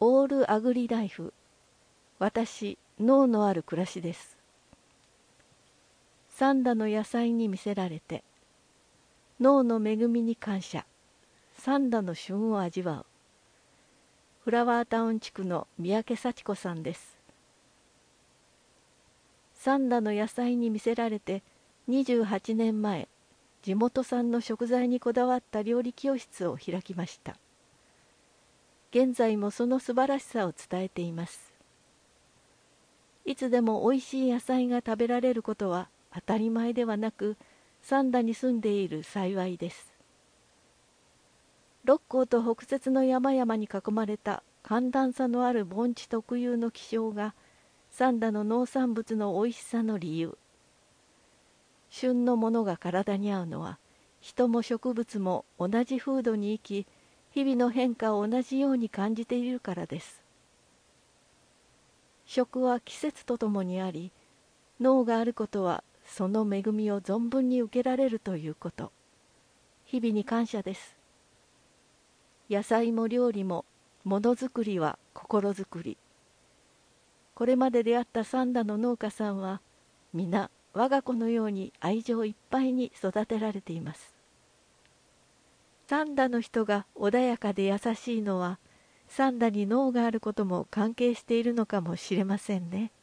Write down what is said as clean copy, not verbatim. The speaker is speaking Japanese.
オールアグリライフ。私、農のある暮らしです。三田の野菜に魅せられて、農の恵みに感謝、三田の旬を味わう。フラワータウン地区の三宅幸子さんです。三田の野菜に魅せられて、28年前、地元産の食材にこだわった料理教室を開きました。現在もその素晴らしさを伝えています。いつでもおいしい野菜が食べられることは当たり前ではなく、三田に住んでいる幸いです。六甲と北摂の山々に囲まれた寒暖差のある盆地特有の気象が、三田の農産物のおいしさの理由。旬のものが体に合うのは、人も植物も同じ風土に生き、日々の変化を同じように感じているからです。食は季節とともにあり、農があることはその恵みを存分に受けられるということ。日々に感謝です。野菜も料理もものづくりは心づくり。これまで出会った三田の農家さんは、皆我が子のように愛情いっぱいに育てられています。三田の人が穏やかで優しいのは、三田に農があることも関係しているのかもしれませんね。